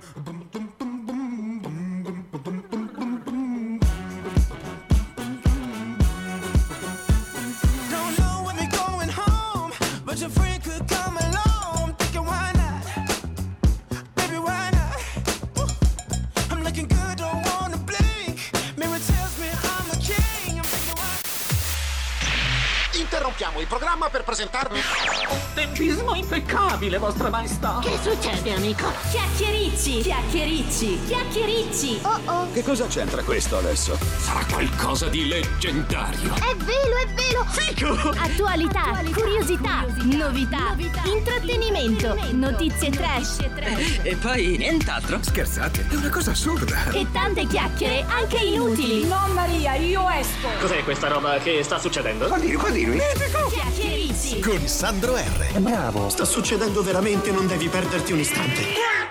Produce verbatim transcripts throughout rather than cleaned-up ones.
Interrompiamo il programma per presentarvi un tempismo impeccabile, vostra maestà. Che succede, amico? Chiacchiericci, chiacchiericci, chiacchiericci. Oh oh. Che cosa c'entra questo adesso? Sarà qualcosa di leggendario. È velo, è velo. Fico! Attualità, Attualità curiosità, curiosità, novità, novità, intrattenimento, intrattenimento, notizie trash. trash. E poi nient'altro. Scherzate, è una cosa assurda. E tante chiacchiere anche inutili. No, Maria, io esco. Cos'è questa roba che sta succedendo? Qua di, qua di lui. Chiacchiericci Con Sandro R. Bravo. Sta succedendo veramente, non devi perderti un istante.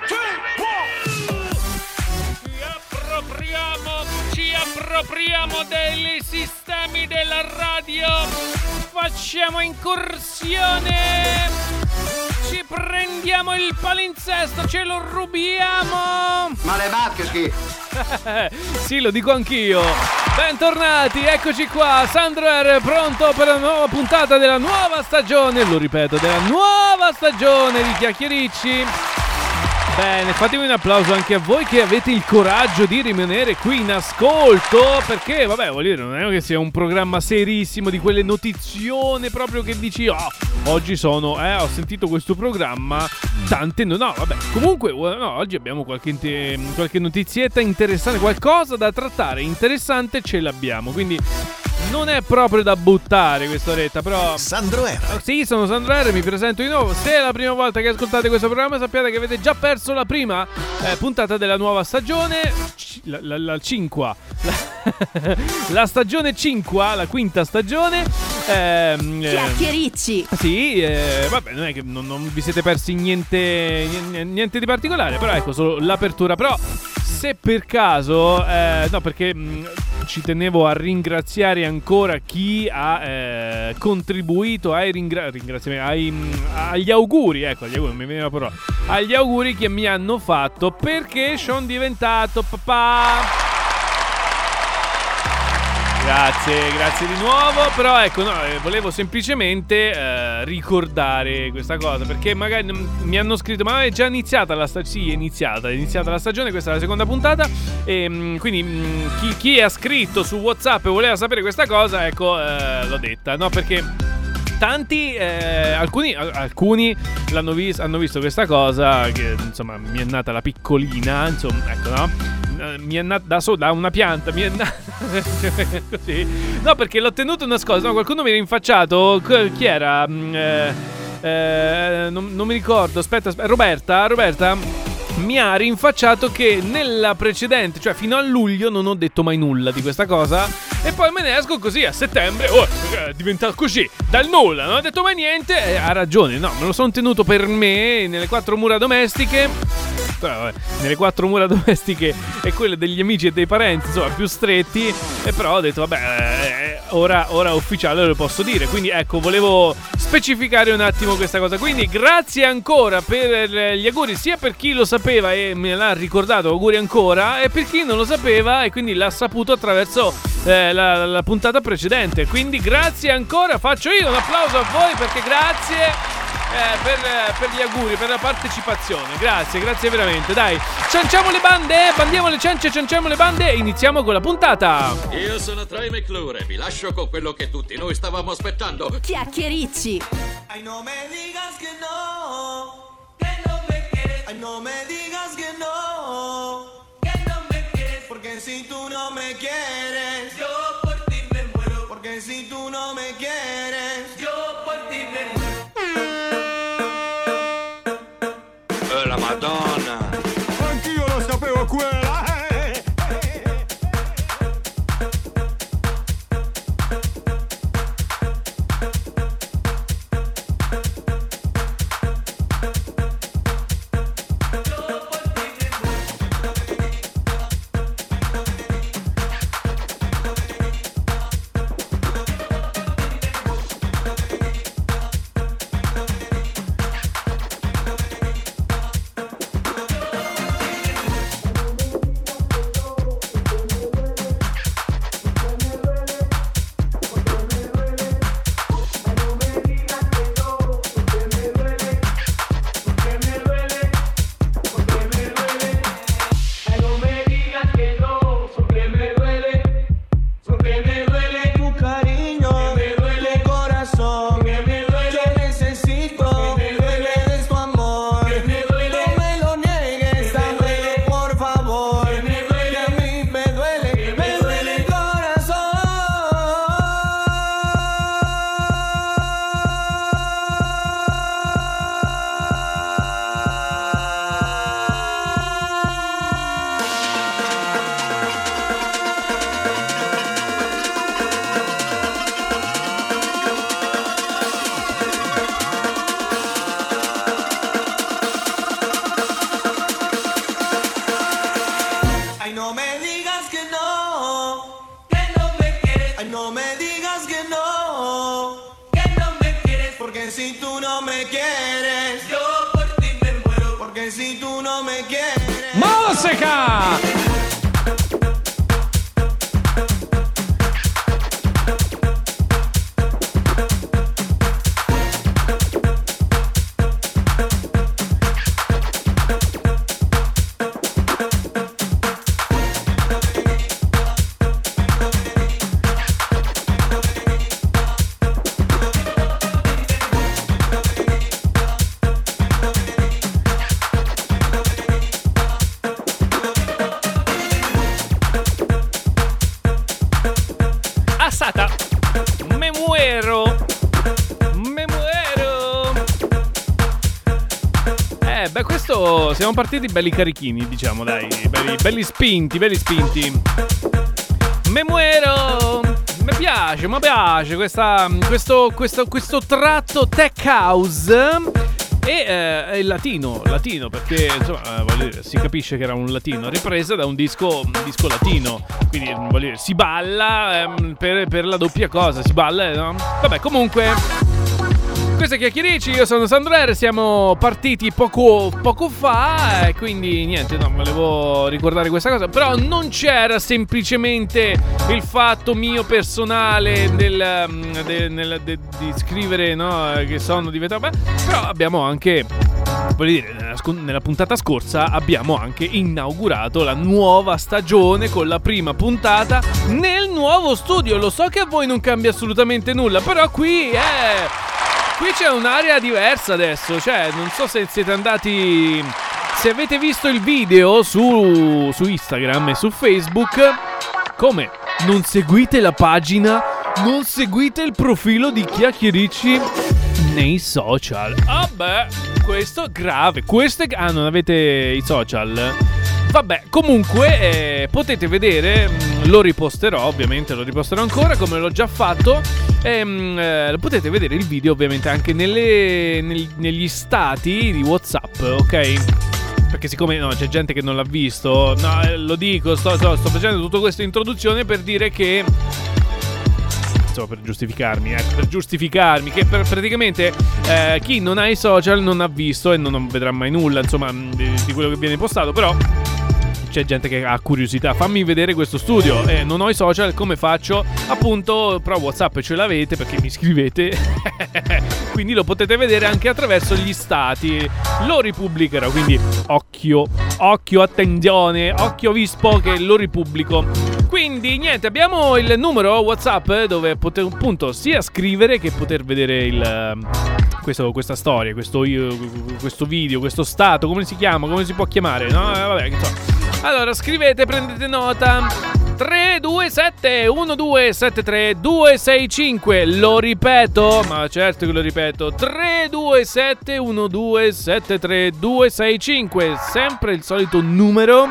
Ci appropriamo, ci appropriamo dei sistemi della radio. Facciamo incursione. Ci prendiamo il palinsesto, ce lo rubiamo. Ma le vacche schi. Sì, lo dico anch'io. Bentornati, eccoci qua. Sandro R pronto per la nuova puntata della nuova stagione. Lo ripeto, della nuova stagione di Chiacchiericci. Bene, fatemi un applauso anche a voi che avete il coraggio di rimanere qui in ascolto, perché vabbè, voglio dire, non è che sia un programma serissimo di quelle notizione proprio che dici oh, oggi sono, eh, ho sentito questo programma, tante no, no, vabbè, comunque no, oggi abbiamo qualche, qualche notizietta interessante, qualcosa da trattare interessante ce l'abbiamo, quindi non è proprio da buttare questa oretta, però Sandro R. Sì, sono Sandro R, mi presento di nuovo. Se è la prima volta che ascoltate questo programma, sappiate che avete già perso la prima eh, puntata della nuova stagione, la, la, la cinque la, la stagione cinque, la quinta stagione. ehm, Chiacchiericci. eh, Sì, eh, vabbè, non è che non, non vi siete persi niente, niente di particolare, però ecco, solo l'apertura. Però se per caso eh, no, perché mh, ci tenevo a ringraziare ancora chi ha eh, contribuito ai ringra- ringraziamenti ai, mh, agli auguri, ecco, agli auguri, mi veniva la parola, agli auguri che mi hanno fatto perché sono diventato papà. Grazie, grazie di nuovo. Però ecco, no, eh, volevo semplicemente eh, ricordare questa cosa, perché magari m- mi hanno scritto ma è già iniziata la stagione. Sì, è iniziata, è iniziata la stagione, questa è la seconda puntata. E mh, quindi mh, chi, chi ha scritto su WhatsApp e voleva sapere questa cosa, ecco, eh, l'ho detta, no? Perché tanti, eh, alcuni, alcuni l'hanno vis- hanno visto questa cosa, che insomma mi è nata la piccolina, insomma, ecco, no? Mi è nata da sola, da una pianta, mi è nata così. No, perché l'ho tenuto nascosto, no, qualcuno mi ha rinfacciato, chi era? Eh, eh, non, non mi ricordo, aspetta, aspetta, Roberta, Roberta mi ha rinfacciato che nella precedente, cioè fino a luglio, non ho detto mai nulla di questa cosa. E poi me ne esco così a settembre, oh, è diventato così, dal nulla, non ho detto mai niente. E ha ragione, no, me lo sono tenuto per me, nelle quattro mura domestiche. Però, vabbè, nelle quattro mura domestiche e quelle degli amici e dei parenti, insomma, più stretti. E però ho detto, vabbè, eh, ora, ora ufficiale lo posso dire. Quindi ecco, volevo specificare un attimo questa cosa. Quindi grazie ancora per gli auguri, sia per chi lo sapeva e me l'ha ricordato, auguri ancora, e per chi non lo sapeva e quindi l'ha saputo attraverso eh, la, la puntata precedente. Quindi grazie ancora, faccio io un applauso a voi perché grazie eh, per, per gli auguri, per la partecipazione. Grazie, grazie veramente. Dai, cianciamo le bande, bandiamo le ciance, cianciamo le bande e iniziamo con la puntata. Io sono Troy McClure, vi lascio con quello che tutti noi stavamo aspettando. Chiacchiericci. Ay, no me digas que no, que no me quieres. Ay, no me digas que no, que no me quieres. Porque si tú no me quieres, yo por ti me muero. Porque si tú no me quieres, yo por ti me muero. Eh, la Madonna. Anch'io lo sapevo quella. tú no me quieres. Musica! Me muero. Me muero. Eh, beh, questo siamo partiti belli carichini, diciamo, dai. Belli, belli spinti, belli spinti. Me muero. Mi piace, mi piace questa, questo, questo, questo tratto tech house. E eh, è latino, latino perché insomma eh, voglio dire, si capisce che era un latino, ripresa da un disco, un disco latino, quindi voglio dire, si balla ehm, per, per la doppia cosa, si balla, no? Vabbè, comunque questo è Chiacchierici, io sono Sandro R, siamo partiti poco, poco fa e quindi niente, no, volevo ricordare questa cosa, però non c'era semplicemente il fatto mio personale del, del, del, del, di scrivere, no, che sono diventato, beh, però abbiamo anche, voglio dire, nella, nella puntata scorsa abbiamo anche inaugurato la nuova stagione con la prima puntata nel nuovo studio. Lo so che a voi non cambia assolutamente nulla, però qui è... Qui c'è un'area diversa adesso, cioè non so se siete andati, se avete visto il video su, su Instagram e su Facebook. Come? Non seguite la pagina, non seguite il profilo di Chiacchierici nei social. Ah beh, questo è grave, questo è... Ah, non avete i social? Vabbè, comunque eh, potete vedere, mh, lo riposterò, ovviamente lo riposterò ancora come l'ho già fatto, e, mh, eh, potete vedere il video ovviamente anche nelle, nel, negli stati di WhatsApp, ok? Perché siccome no, c'è gente che non l'ha visto, no, eh, lo dico, sto, sto, sto facendo tutta questa introduzione per dire che... Insomma, per giustificarmi, ecco, per giustificarmi che per, praticamente eh, chi non ha i social non ha visto e non vedrà mai nulla, insomma, di, di quello che viene postato, però c'è gente che ha curiosità, fammi vedere questo studio, eh, non ho i social, come faccio? Appunto, però WhatsApp ce l'avete perché mi scrivete, quindi lo potete vedere anche attraverso gli stati, lo ripubblicherò, quindi occhio, occhio, attenzione, occhio vispo che lo ripubblico. Quindi niente, abbiamo il numero WhatsApp dove poter appunto sia scrivere che poter vedere il... Questo, questa storia, questo, questo video, questo stato, come si chiama, come si può chiamare, no? Eh, vabbè, che so. Allora scrivete, prendete nota. Tre due sette uno due sette tre due sei cinque. Lo ripeto, ma certo che lo ripeto. Tre due sette uno due sette tre due sei cinque. Sempre il solito numero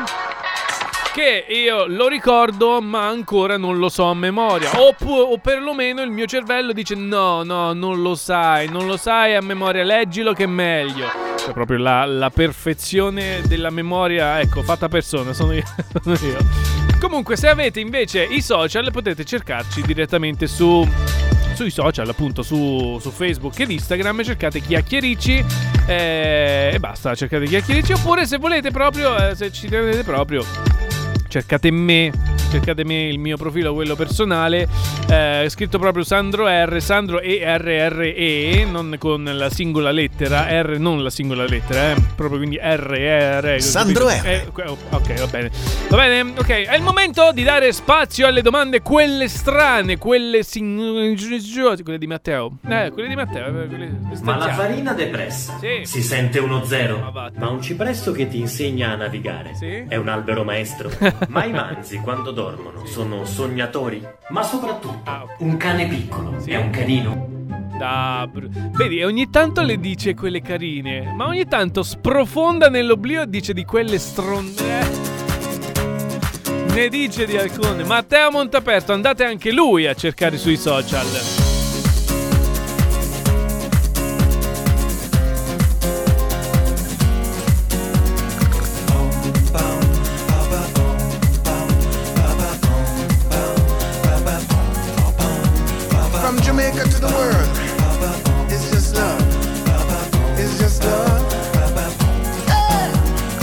che io lo ricordo ma ancora non lo so a memoria, o, pu- o perlomeno il mio cervello dice no, no, non lo sai, non lo sai a memoria, leggilo che è meglio. Cioè proprio la, la perfezione della memoria, ecco, fatta persona, sono io, sono io. Comunque se avete invece i social potete cercarci direttamente su... sui social, appunto su, su Facebook ed Instagram, cercate Chiacchierici eh, e basta, cercate Chiacchierici, oppure se volete proprio, eh, se ci tenete proprio, cercate me, cercate me, il mio profilo, quello personale, eh, scritto proprio Sandro R, Sandro E R R E, non con la singola lettera, R non la singola lettera, eh, proprio quindi R R. Sandro R. Eh, ok, va bene, va bene, ok, è il momento di dare spazio alle domande, quelle strane, quelle sing... quelle di Matteo, eh, quelle di Matteo, quelle ma la farina depressa, sì. Si sente uno zero, ma, ma un cipresso che ti insegna a navigare, sì? È un albero maestro. Ma i manzi quando dormono sono sognatori? Ma soprattutto ah, okay. Un cane piccolo, sì. È un canino? Da, br- vedi, ogni tanto le dice quelle carine, ma ogni tanto sprofonda nell'oblio e dice di quelle stronde. Ne dice di alcune. Matteo Montaperto, andate anche lui a cercare sui social. Jamaica to the world, it's just love, it's just love. Hey.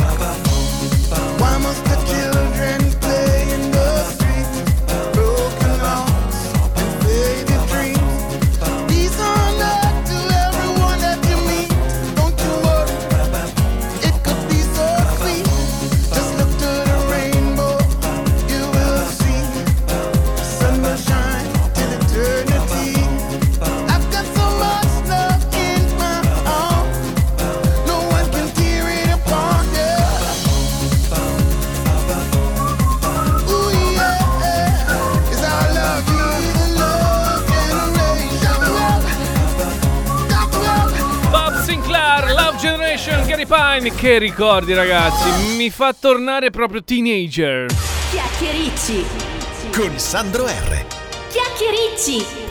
Timeline, che ricordi ragazzi, mi fa tornare proprio teenager. Chiacchiericci Con Sandro R. Chiacchiericci